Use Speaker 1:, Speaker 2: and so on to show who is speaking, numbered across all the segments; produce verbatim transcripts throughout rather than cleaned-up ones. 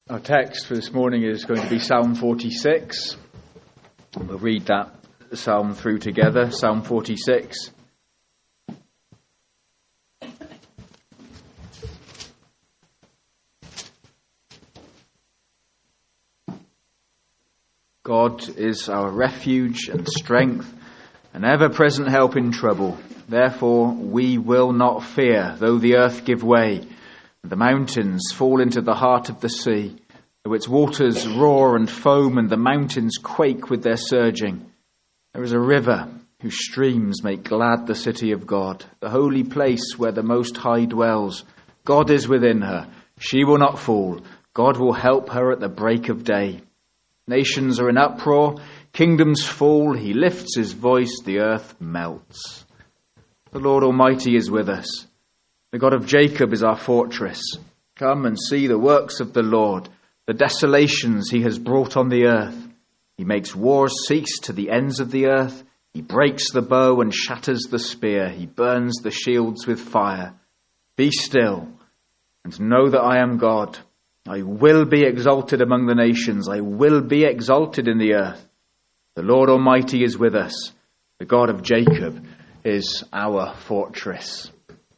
Speaker 1: Our text for this morning is going to be Psalm forty-six. We'll read that psalm through together, Psalm forty-six. God is our refuge and strength, an ever-present help in trouble. Therefore we will not fear, though the earth give way, and the mountains fall into the heart of the sea, though its waters roar and foam, and the mountains quake with their surging. There is a river whose streams make glad the city of God, the holy place where the Most High dwells. God is within her. She will not fall. God will help her at the break of day. Nations are in uproar. Kingdoms fall. He lifts his voice. The earth melts. The Lord Almighty is with us. The God of Jacob is our fortress. Come and see the works of the Lord, the desolations he has brought on the earth. He makes wars cease to the ends of the earth. He breaks the bow and shatters the spear. He burns the shields with fire. Be still and know that I am God. I will be exalted among the nations. I will be exalted in the earth. The Lord Almighty is with us. The God of Jacob is our fortress.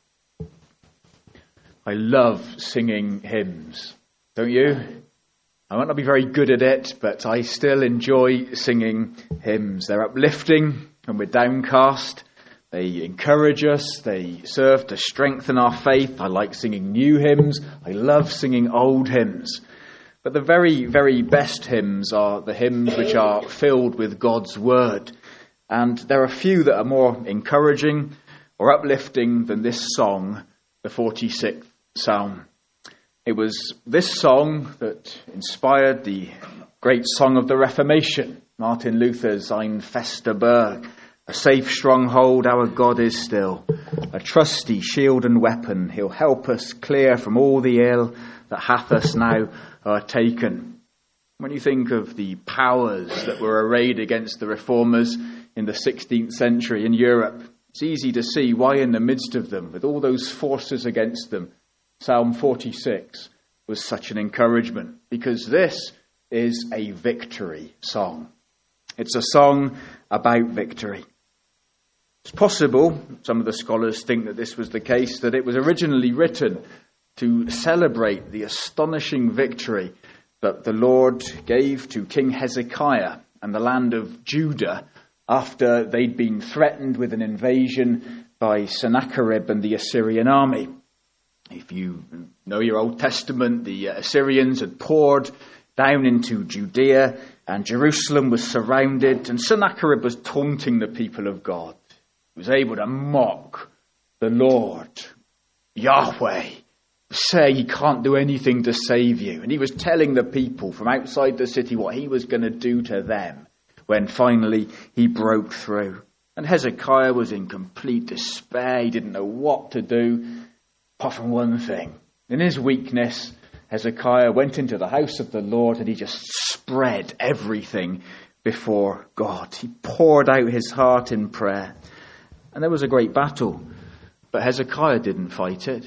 Speaker 1: I love singing hymns, don't you? I might not be very good at it, but I still enjoy singing hymns. They're uplifting when we're downcast. They encourage us. They serve to strengthen our faith. I like singing new hymns. I love singing old hymns. But the very, very best hymns are the hymns which are filled with God's word. And there are few that are more encouraging or uplifting than this song, the forty-sixth Psalm. It was this song that inspired the great song of the Reformation, Martin Luther's Ein fester Burg. A safe stronghold, our God is still. A trusty shield and weapon, he'll help us clear from all the ill that hath us now o'ertaken. When you think of the powers that were arrayed against the reformers in the sixteenth century in Europe, it's easy to see why in the midst of them, with all those forces against them, Psalm forty-six was such an encouragement, because this is a victory song. It's a song about victory. It's possible, some of the scholars think that this was the case, that it was originally written to celebrate the astonishing victory that the Lord gave to King Hezekiah and the land of Judah after they'd been threatened with an invasion by Sennacherib and the Assyrian army. If you know your Old Testament, the Assyrians had poured down into Judea and Jerusalem was surrounded, and Sennacherib was taunting the people of God. He was able to mock the Lord, Yahweh, say he can't do anything to save you. And he was telling the people from outside the city what he was going to do to them when finally he broke through. And Hezekiah was in complete despair. He didn't know what to do, apart from one thing. In his weakness, Hezekiah went into the house of the Lord and he just spread everything before God. He poured out his heart in prayer. And there was a great battle, but Hezekiah didn't fight it.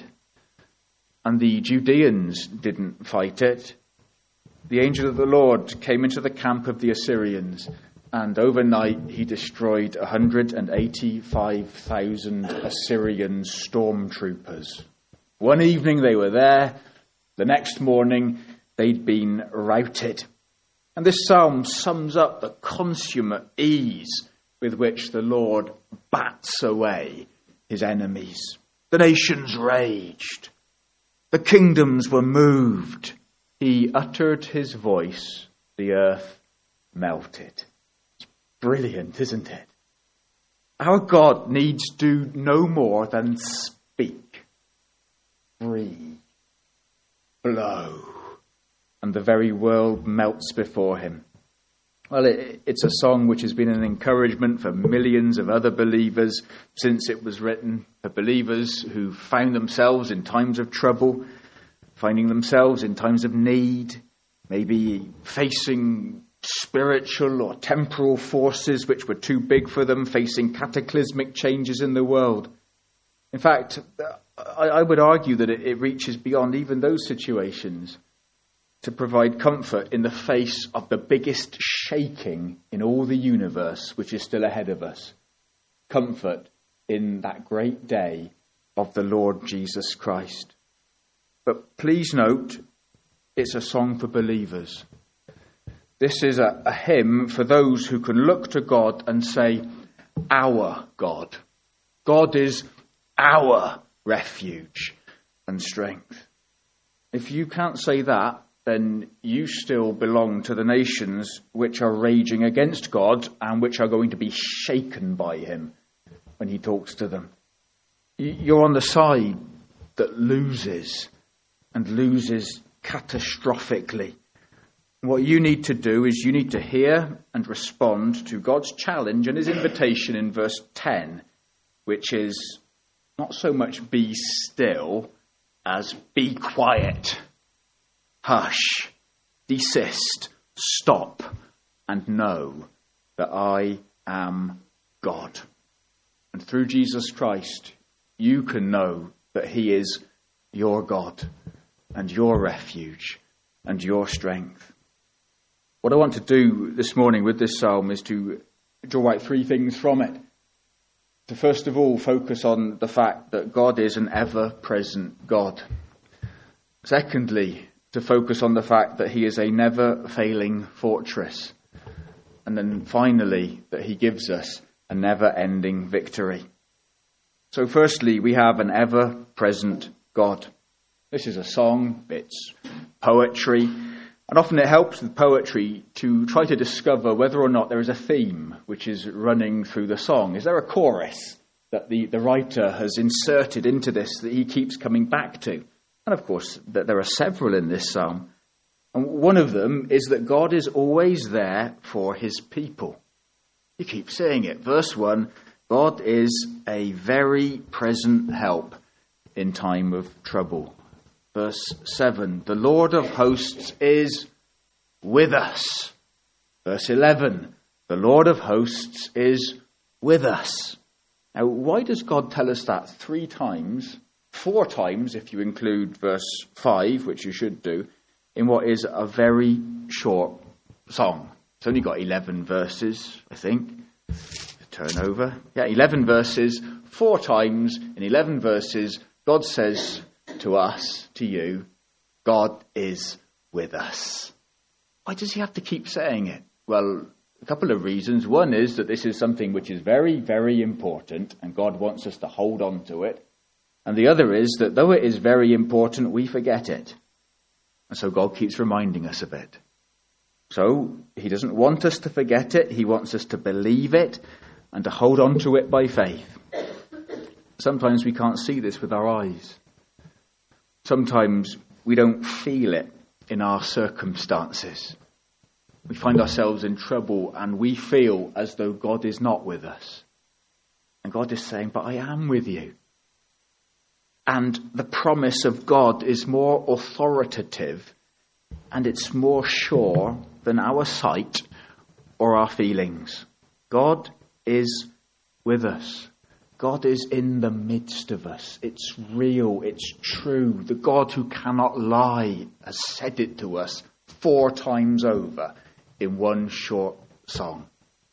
Speaker 1: And the Judeans didn't fight it. The angel of the Lord came into the camp of the Assyrians, and overnight he destroyed one hundred eighty-five thousand Assyrian stormtroopers. One evening they were there. The next morning they'd been routed. And this psalm sums up the consummate ease with which the Lord bats away his enemies. The nations raged. The kingdoms were moved. He uttered his voice. The earth melted. It's brilliant, isn't it? Our God needs do no more than speak, breathe, blow, and the very world melts before him. Well, it, it's a song which has been an encouragement for millions of other believers since it was written, for believers who found themselves in times of trouble, finding themselves in times of need, maybe facing spiritual or temporal forces which were too big for them, facing cataclysmic changes in the world. In fact, I, I would argue that it, it reaches beyond even those situations. to provide comfort in the face of the biggest shaking in all the universe, which is still ahead of us. Comfort in that great day of the Lord Jesus Christ. But please note, it's a song for believers. This is a, a hymn for those who can look to God and say, our God. God is our refuge and strength. If you can't say that, then you still belong to the nations which are raging against God and which are going to be shaken by him when he talks to them. You're on the side that loses and loses catastrophically. What you need to do is you need to hear and respond to God's challenge and his invitation in verse ten, which is not so much be still as be quiet. Hush, desist, stop, and know that I am God. And through Jesus Christ, you can know that he is your God and your refuge and your strength. What I want to do this morning with this psalm is to draw out three things from it. To first of all focus on the fact that God is an ever-present God. Secondly, to focus on the fact that he is a never-failing fortress. And then finally, that he gives us a never-ending victory. So firstly, we have an ever-present God. This is a song, it's poetry, and often it helps with poetry to try to discover whether or not there is a theme which is running through the song. Is there a chorus that the, the writer has inserted into this that he keeps coming back to? And of course, that there are several in this psalm. And one of them is that God is always there for his people. You keep saying it. Verse one, God is a very present help in time of trouble. Verse seven, the Lord of hosts is with us. Verse eleven, the Lord of hosts is with us. Now, why does God tell us that three times? Four times, if you include verse five, which you should do, in what is a very short song. It's only got eleven verses, I think. Turn over. Yeah, eleven verses. Four times in eleven verses, God says to us, to you, God is with us. Why does he have to keep saying it? Well, a couple of reasons. One is that this is something which is very, very important, and God wants us to hold on to it. And the other is that though it is very important, we forget it. And so God keeps reminding us of it. So he doesn't want us to forget it. He wants us to believe it and to hold on to it by faith. Sometimes we can't see this with our eyes. Sometimes we don't feel it in our circumstances. We find ourselves in trouble and we feel as though God is not with us. And God is saying, but I am with you. And the promise of God is more authoritative and it's more sure than our sight or our feelings. God is with us. God is in the midst of us. It's real. It's true. The God who cannot lie has said it to us four times over in one short song.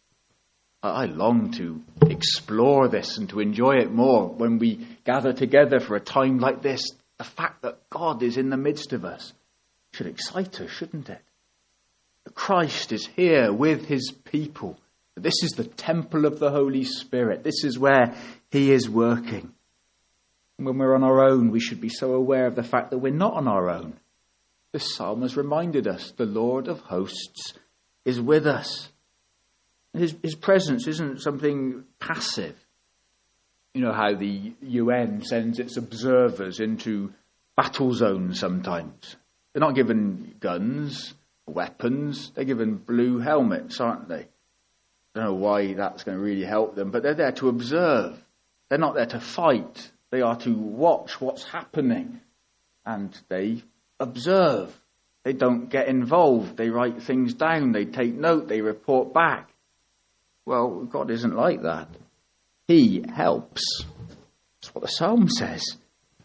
Speaker 1: I long to explore this and to enjoy it more when we gather together for a time like this. The fact that God is in the midst of us should excite us, shouldn't it? That Christ is here with his people. This is the temple of the Holy Spirit. This is where he is working. And when we're on our own, we should be so aware of the fact that we're not on our own. This psalm has reminded us the Lord of hosts is with us. His, his presence isn't something passive. You know how the U N sends its observers into battle zones sometimes. They're not given guns, weapons. They're given blue helmets, aren't they? I don't know why that's going to really help them, but they're there to observe. They're not there to fight. They are to watch what's happening. And they observe. They don't get involved. They write things down. They take note. They report back. Well, God isn't like that. He helps. That's what the psalm says.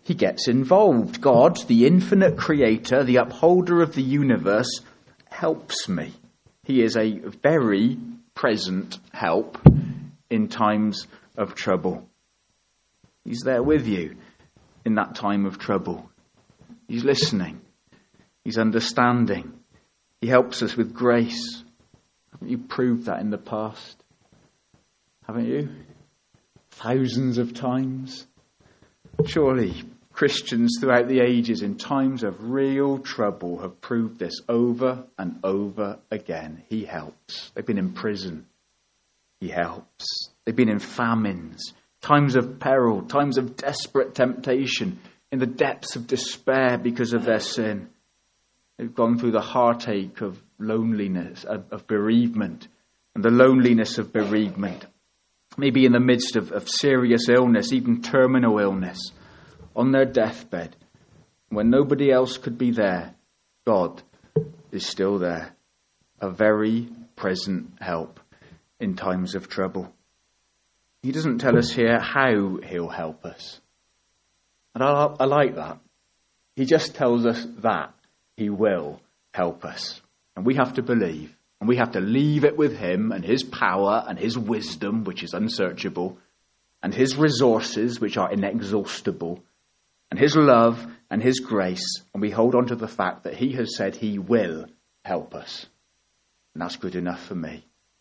Speaker 1: He gets involved. God, the infinite creator, the upholder of the universe, helps me. He is a very present help in times of trouble. He's there with you in that time of trouble. He's listening. He's understanding. He helps us with grace. Haven't you proved that in the past? Haven't you? Thousands of times. Surely Christians throughout the ages in times of real trouble have proved this over and over again. He helps. They've been in prison. He helps. They've been in famines, times of peril, times of desperate temptation, in the depths of despair because of their sin. They've gone through the heartache of loneliness, of, of bereavement, and the loneliness of bereavement. Maybe in the midst of, of serious illness, even terminal illness, on their deathbed, when nobody else could be there, God is still there, a very present help in times of trouble. He doesn't tell us here how he'll help us. And I, I like that. He just tells us that he will help us. And we have to believe. And we have to leave it with him and his power and his wisdom, which is unsearchable, and his resources, which are inexhaustible, and his love and his grace. And we hold on to the fact that he has said he will help us. And that's good enough for me.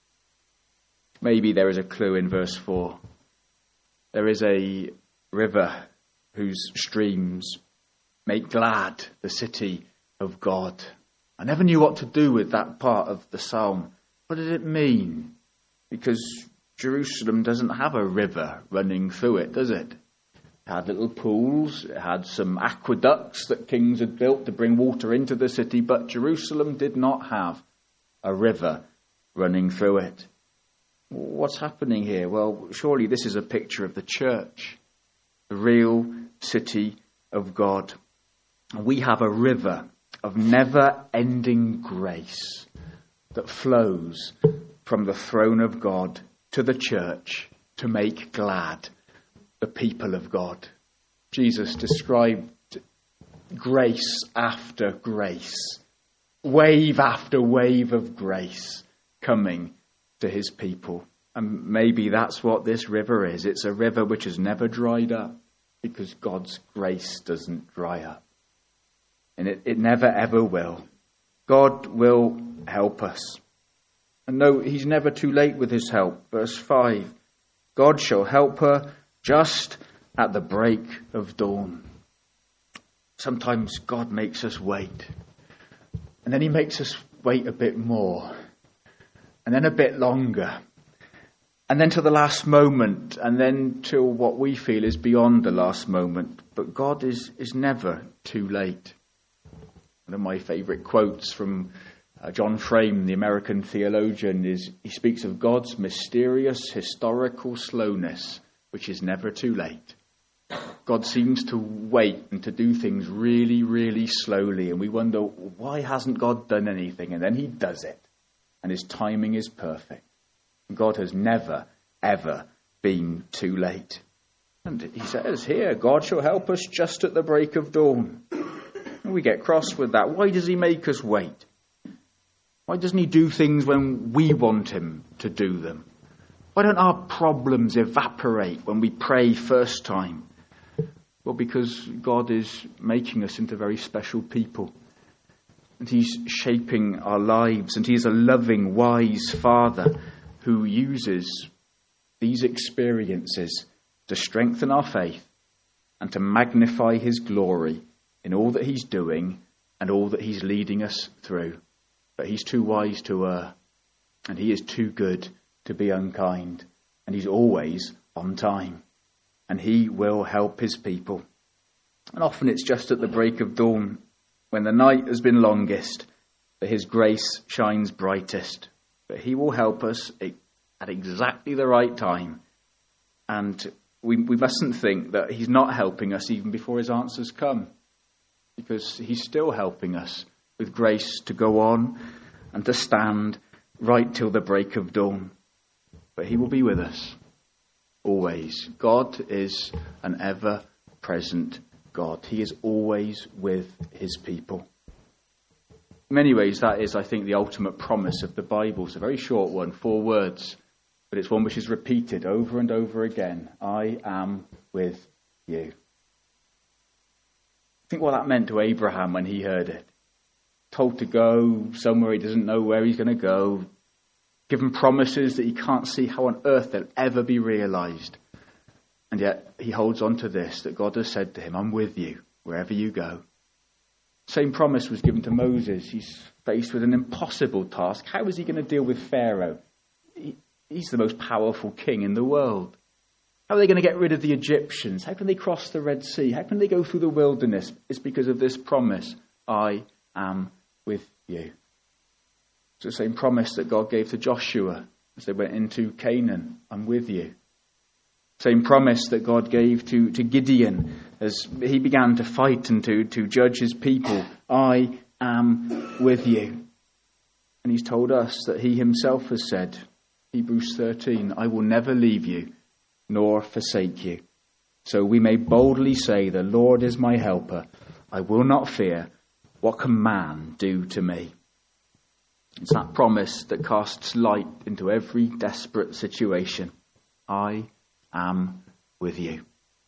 Speaker 1: Maybe there is a clue in verse four. There is a river whose streams make glad the city of God. I never knew what to do with that part of the psalm. What did it mean? Because Jerusalem doesn't have a river running through it, does it? It had little pools, it had some aqueducts that kings had built to bring water into the city, but Jerusalem did not have a river running through it. What's happening here? Well, surely this is a picture of the church, the real city of God. We have a river of never-ending grace that flows from the throne of God to the church to make glad the people of God. Jesus described grace after grace, wave after wave of grace coming to his people. And maybe that's what this river is. It's a river which has never dried up because God's grace doesn't dry up. And it, it never ever will. God will help us. And no, he's never too late with his help. Verse five, God shall help her just at the break of dawn. Sometimes God makes us wait. And then he makes us wait a bit more. And then a bit longer. And then to the last moment. And then till what we feel is beyond the last moment. But God is, is never too late. One of my favourite quotes from uh, John Frame, the American theologian, is he speaks of God's mysterious historical slowness, which is never too late. God seems to wait and to do things really, really slowly. And we wonder, why hasn't God done anything? And then he does it. And his timing is perfect. And God has never, ever been too late. And he says here, God shall help us just at the break of dawn. And we get cross with that. Why does he make us wait? Why doesn't he do things when we want him to do them? Why don't our problems evaporate when we pray first time? Well, because God is making us into very special people. And he's shaping our lives. And he's a loving, wise Father who uses these experiences to strengthen our faith and to magnify his glory in all that he's doing and all that he's leading us through. But he's too wise to err. And he is too good to be unkind. And he's always on time. And he will help his people. And often it's just at the break of dawn, when the night has been longest, that his grace shines brightest. But he will help us at exactly the right time. And we, we mustn't think that he's not helping us even before his answers come. Because he's still helping us with grace to go on and to stand right till the break of dawn. But he will be with us always. God is an ever-present God. He is always with his people. In many ways, that is, I think, the ultimate promise of the Bible. It's a very short one, four words, but it's one which is repeated over and over again. I am with you. Think what that meant to Abraham when he heard it. Told to go somewhere he doesn't know where he's going to go. Given promises that he can't see how on earth they'll ever be realised. And yet he holds on to this, that God has said to him, I'm with you wherever you go. Same promise was given to Moses. He's faced with an impossible task. How is he going to deal with Pharaoh? He, he's the most powerful king in the world. How are they going to get rid of the Egyptians? How can they cross the Red Sea? How can they go through the wilderness? It's because of this promise. I am with you. It's the same promise that God gave to Joshua as they went into Canaan. I'm with you. Same promise that God gave to, to Gideon as he began to fight and to, to judge his people. I am with you. And he's told us that he himself has said, Hebrews thirteen, I will never leave you nor forsake you. So we may boldly say, the Lord is my helper. I will not fear. What can man do to me? It's that promise that casts light into every desperate situation. I am with you.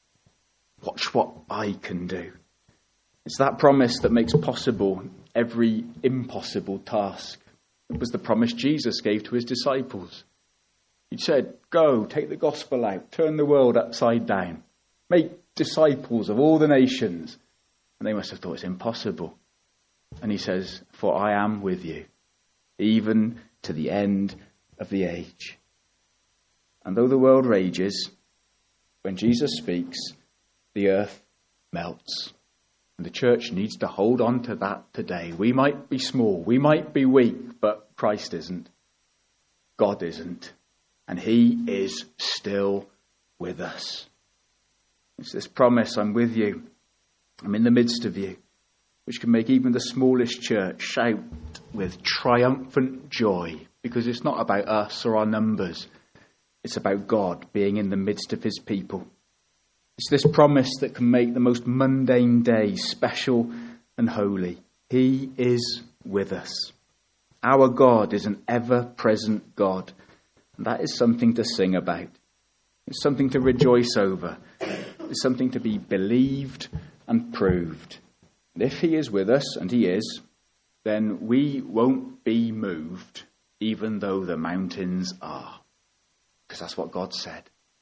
Speaker 1: Watch what I can do. It's that promise that makes possible every impossible task. It was the promise Jesus gave to his disciples. He said, go, take the gospel out, turn the world upside down, make disciples of all the nations. And they must have thought it's impossible. And he says, for I am with you, even to the end of the age. And though the world rages, when Jesus speaks, the earth melts. And the church needs to hold on to that today. We might be small, we might be weak, but Christ isn't. God isn't. And he is still with us. It's this promise, I'm with you. I'm in the midst of you, which can make even the smallest church shout with triumphant joy, because it's not about us or our numbers. It's about God being in the midst of his people. It's this promise that can make the most mundane day special and holy. He is with us. Our God is an ever-present God. And that is something to sing about. It's something to rejoice over. It's something to be believed and proved. And if he is with us, and he is, then we won't be moved, even though the mountains are. Because that's what God said.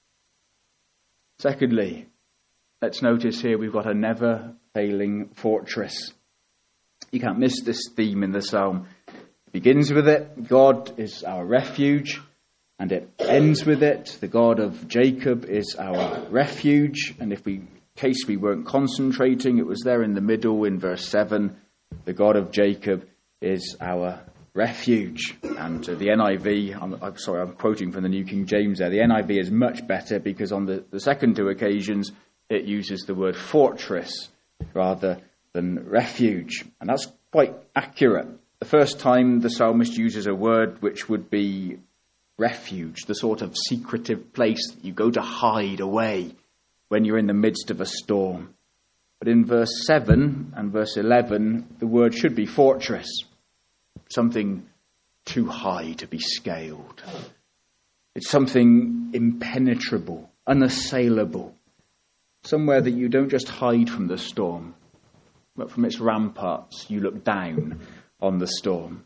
Speaker 1: Secondly, let's notice here we've got a never-failing fortress. You can't miss this theme in the psalm. It begins with it, God is our refuge. And it ends with it, the God of Jacob is our refuge. And if we, in case we weren't concentrating, it was there in the middle in verse seven. The God of Jacob is our refuge. And uh, the N I V, I'm, I'm sorry, I'm quoting from the New King James there. The N I V is much better because on the, the second two occasions, it uses the word fortress rather than refuge. And that's quite accurate. The first time the psalmist uses a word which would be refuge, the sort of secretive place that you go to hide away when you're in the midst of a storm. But in verse seven and verse eleven, the word should be fortress, something too high to be scaled. It's something impenetrable, unassailable, somewhere that you don't just hide from the storm, but from its ramparts you look down on the storm.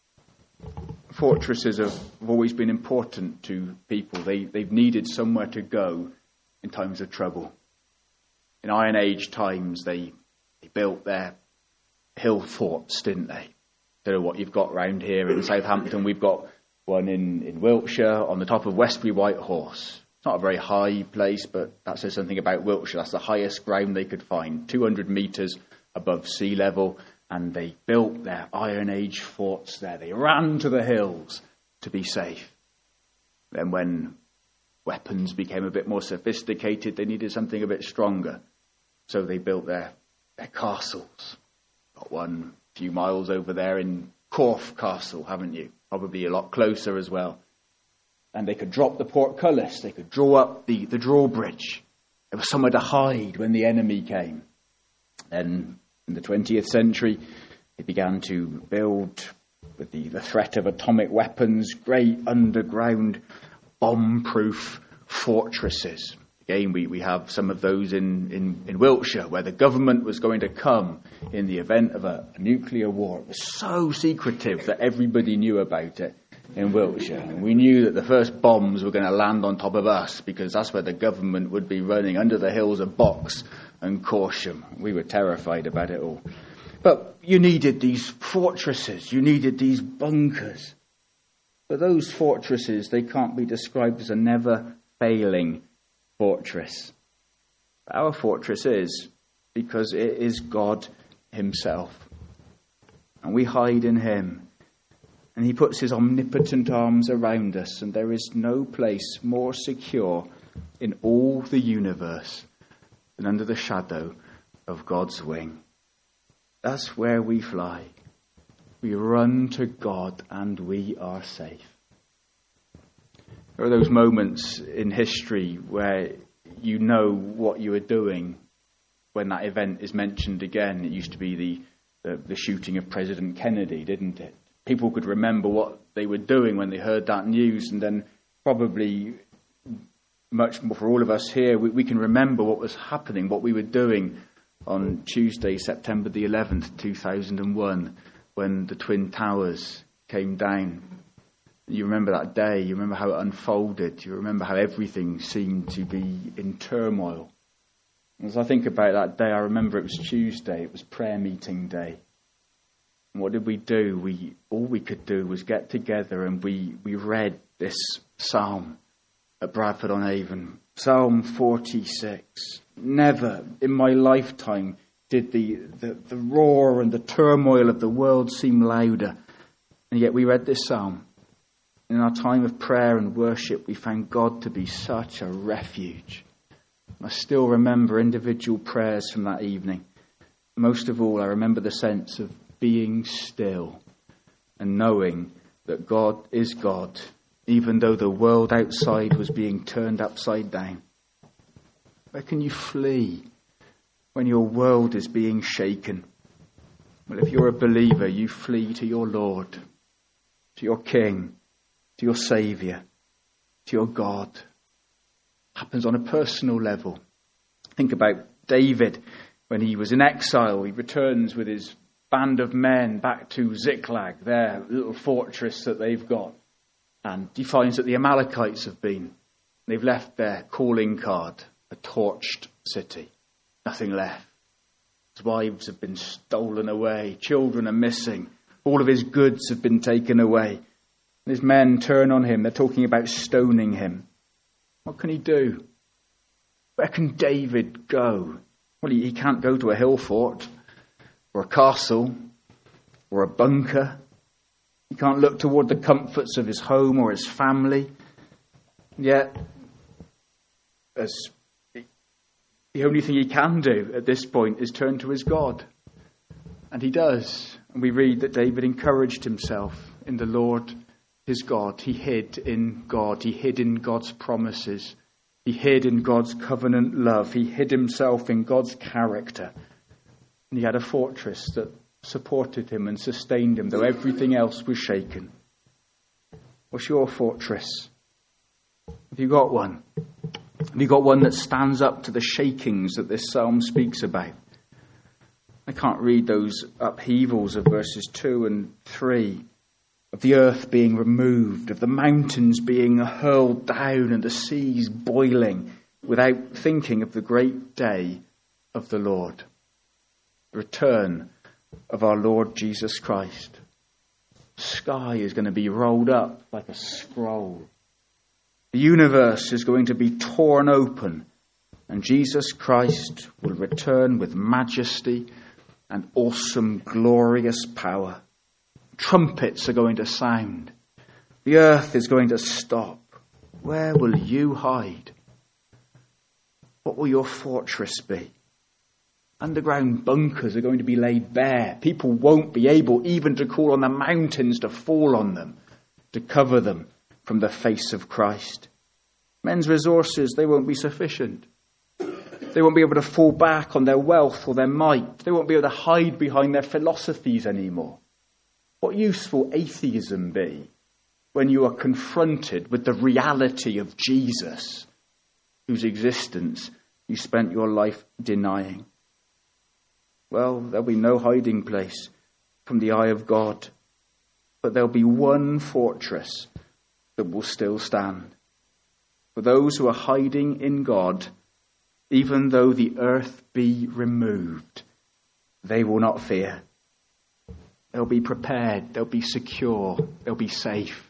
Speaker 1: Fortresses have always been important to people. They, they've needed somewhere to go in times of trouble. In Iron Age times, they, they built their hill forts, didn't they? Don't know what you've got round here in Southampton. We've got one in, in Wiltshire on the top of Westbury Whitehorse. It's not a very high place, but that says something about Wiltshire. That's the highest ground they could find, two hundred metres above sea level. And they built their Iron Age forts there. They ran to the hills to be safe. Then when weapons became a bit more sophisticated, they needed something a bit stronger. So they built their, their castles. Got one a few miles over there in Corfe Castle, haven't you? Probably a lot closer as well. And they could drop the portcullis. They could draw up the, the drawbridge. There was somewhere to hide when the enemy came. Then in the twentieth century, they began to build, with the, the threat of atomic weapons, great underground bomb-proof fortresses. Again, we, we have some of those in, in, in Wiltshire, where the government was going to come in the event of a, a nuclear war. It was so secretive that everybody knew about it in Wiltshire. And we knew that the first bombs were going to land on top of us, because that's where the government would be running, under the hills of Box and Corsham. We were terrified about it all. But you needed these fortresses, you needed these bunkers. But those fortresses, they can't be described as a never-failing fortress. Our fortress is, because it is God himself. And we hide in him. And he puts his omnipotent arms around us, and there is no place more secure in all the universe than under the shadow of God's wing. That's where we fly. We run to God and we are safe. There are those moments in history where you know what you are doing when that event is mentioned again. It used to be the, the, the shooting of President Kennedy, didn't it? People could remember what they were doing when they heard that news, and then probably much more for all of us here, we, we can remember what was happening, what we were doing on Tuesday, September the eleventh, two thousand one, when the Twin Towers came down. You remember that day, you remember how it unfolded, you remember how everything seemed to be in turmoil. As I think about that day, I remember it was Tuesday, it was prayer meeting day. And what did we do? We all we could do was get together and we, we read this psalm at Bradford-on-Avon, Psalm forty-six. Never in my lifetime did the, the, the roar and the turmoil of the world seem louder. And yet we read this psalm. In our time of prayer and worship, we found God to be such a refuge. I still remember individual prayers from that evening. Most of all, I remember the sense of being still and knowing that God is God, even though the world outside was being turned upside down. Where can you flee when your world is being shaken? Well, if you're a believer, you flee to your Lord, to your King, to your Saviour, to your God. It happens on a personal level. Think about David when he was in exile. He returns with his band of men back to Ziklag, their little fortress that they've got. And he finds that the Amalekites have been. They've left their calling card, a torched city. Nothing left. His wives have been stolen away. Children are missing. All of his goods have been taken away. His men turn on him. They're talking about stoning him. What can he do? Where can David go? Well, he, he can't go to a hill fort or a castle or a bunker. He can't look toward the comforts of his home or his family. Yet, as the only thing he can do at this point is turn to his God. And he does. And we read that David encouraged himself in the Lord, his God. He hid in God. He hid in God's promises. He hid in God's covenant love. He hid himself in God's character. And he had a fortress that supported him and sustained him, though everything else was shaken. What's your fortress? Have you got one? Have you got one that stands up to the shakings that this psalm speaks about? I can't read those upheavals of verses two and three, of the earth being removed, of the mountains being hurled down and the seas boiling, without thinking of the great day of the Lord. The return of our Lord Jesus Christ. The sky is going to be rolled up like a scroll. The universe is going to be torn open, and Jesus Christ will return with majesty and awesome, glorious power. Trumpets are going to sound. The earth is going to stop. Where will you hide? What will your fortress be? Underground bunkers are going to be laid bare. People won't be able even to call on the mountains to fall on them, to cover them from the face of Christ. Men's resources, they won't be sufficient. They won't be able to fall back on their wealth or their might. They won't be able to hide behind their philosophies anymore. What use will atheism be when you are confronted with the reality of Jesus, whose existence you spent your life denying? Well, there'll be no hiding place from the eye of God, but there'll be one fortress that will still stand. For those who are hiding in God, even though the earth be removed, they will not fear. They'll be prepared, they'll be secure, they'll be safe.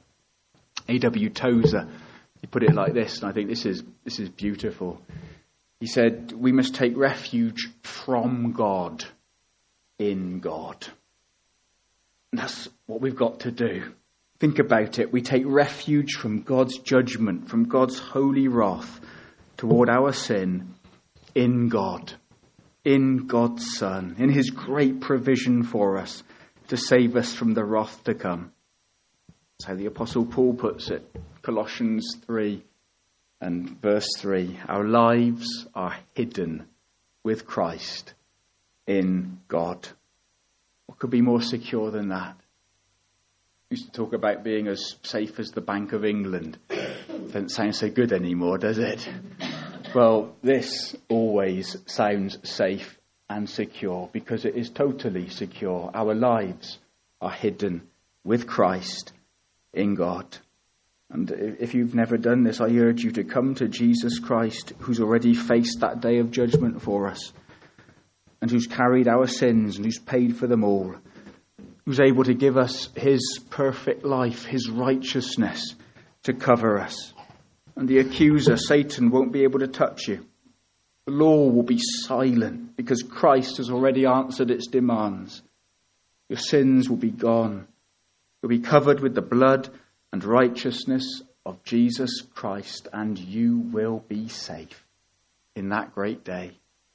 Speaker 1: A W Tozer, he put it like this, and I think this is this is beautiful. He said, we must take refuge from God in God. And that's what we've got to do. Think about it. We take refuge from God's judgment, from God's holy wrath toward our sin in God, in God's Son, in his great provision for us to save us from the wrath to come. That's how the Apostle Paul puts it. Colossians three and verse three. Our lives are hidden with Christ in God. What could be more secure than that? We used to talk about being as safe as the Bank of England. Doesn't sound so good anymore, does it? Well, this always sounds safe and secure because it is totally secure. Our lives are hidden with Christ in God. And if you've never done this, I urge you to come to Jesus Christ, who's already faced that day of judgment for us, and who's carried our sins and who's paid for them all, who's able to give us his perfect life, his righteousness to cover us. And the accuser, Satan, won't be able to touch you. The law will be silent because Christ has already answered its demands. Your sins will be gone. You'll be covered with the blood and righteousness of Jesus Christ, and you will be safe in that great day.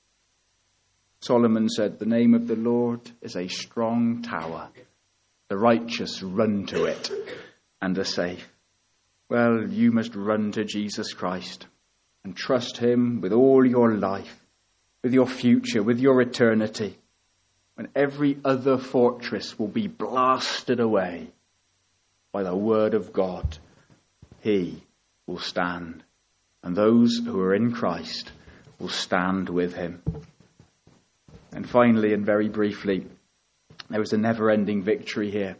Speaker 1: Solomon said, the name of the Lord is a strong tower. The righteous run to it and are safe. Well, you must run to Jesus Christ and trust him with all your life, with your future, with your eternity, when every other fortress will be blasted away by the word of God. He will stand, and those who are in Christ will stand with him. And finally, and very briefly, there was a never-ending victory here.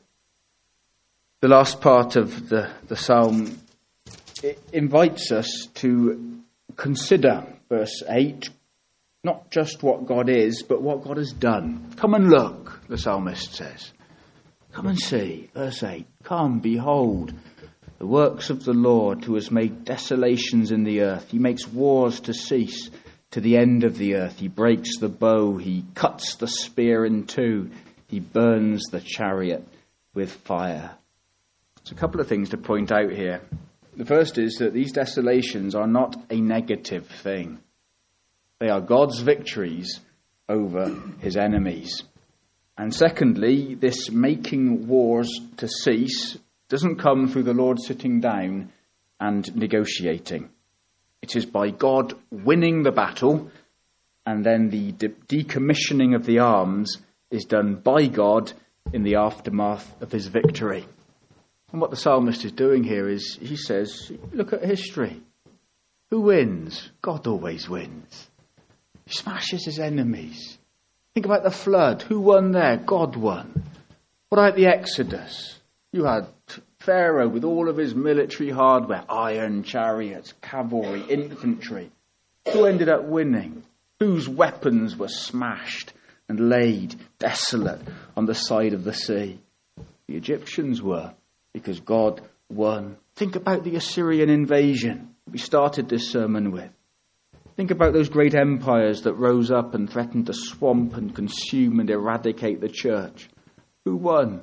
Speaker 1: The last part of the, the psalm, it invites us to consider, verse eight, not just what God is, but what God has done. Come and look, the psalmist says. Come and see, verse eight. Come, behold, the works of the Lord, who has made desolations in the earth. He makes wars to cease to the end of the earth. He breaks the bow, he cuts the spear in two, he burns the chariot with fire. There's a couple of things to point out here. The first is that these desolations are not a negative thing. They are God's victories over his enemies. And secondly, this making wars to cease doesn't come through the Lord sitting down and negotiating. It is by God winning the battle, and then the de- decommissioning of the arms is done by God in the aftermath of his victory. And what the psalmist is doing here is, he says, look at history. Who wins? God always wins. He smashes his enemies. Think about the flood. Who won there? God won. What about the Exodus? You had Pharaoh with all of his military hardware, iron chariots, cavalry, infantry. Who ended up winning? Whose weapons were smashed and laid desolate on the side of the sea? The Egyptians were, because God won. Think about the Assyrian invasion we started this sermon with. Think about those great empires that rose up and threatened to swamp and consume and eradicate the church. Who won?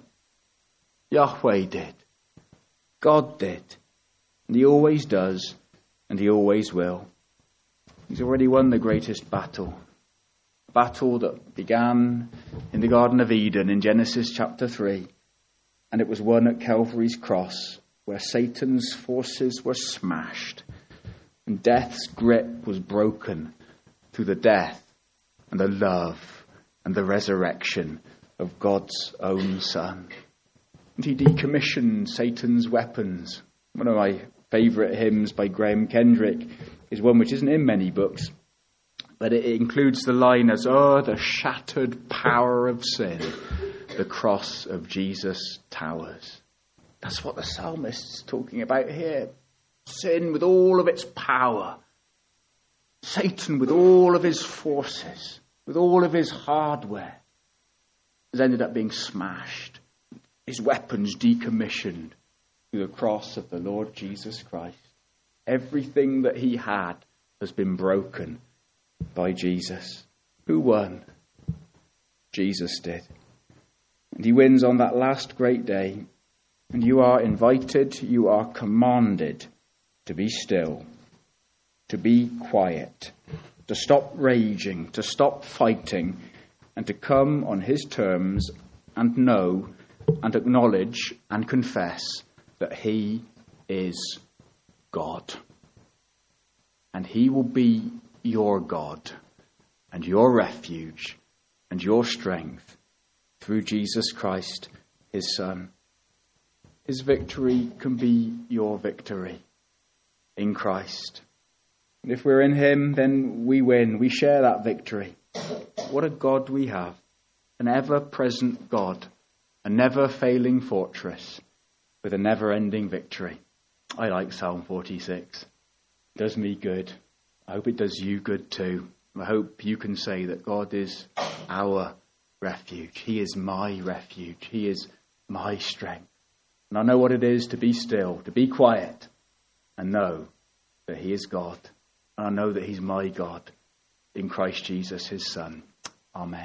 Speaker 1: Yahweh did. God did. And he always does, and he always will. He's already won the greatest battle. A battle that began in the Garden of Eden in Genesis chapter three. And it was won at Calvary's cross, where Satan's forces were smashed and death's grip was broken through the death and the love and the resurrection of God's own Son. And he decommissioned Satan's weapons. One of my favourite hymns by Graham Kendrick is one which isn't in many books, but it includes the line as, "Oh, the shattered power of sin, the cross of Jesus towers." That's what the psalmist's talking about here. Sin with all of its power. Satan with all of his forces, with all of his hardware, has ended up being smashed. His weapons decommissioned through the cross of the Lord Jesus Christ. Everything that he had has been broken by Jesus. Who won? Jesus did. And he wins on that last great day. And you are invited, you are commanded to be still, to be quiet, to stop raging, to stop fighting, and to come on his terms and know and acknowledge and confess that he is God. And he will be your God and your refuge and your strength through Jesus Christ, his Son. His victory can be your victory in Christ. And if we're in him, then we win. We share that victory. What a God we have. An ever-present God. A never-failing fortress with a never-ending victory. I like Psalm forty-six. It does me good. I hope it does you good too. I hope you can say that God is our refuge. He is my refuge. He is my strength. And I know what it is to be still, to be quiet, and know that he is God. And I know that he's my God in Christ Jesus, his Son. Amen.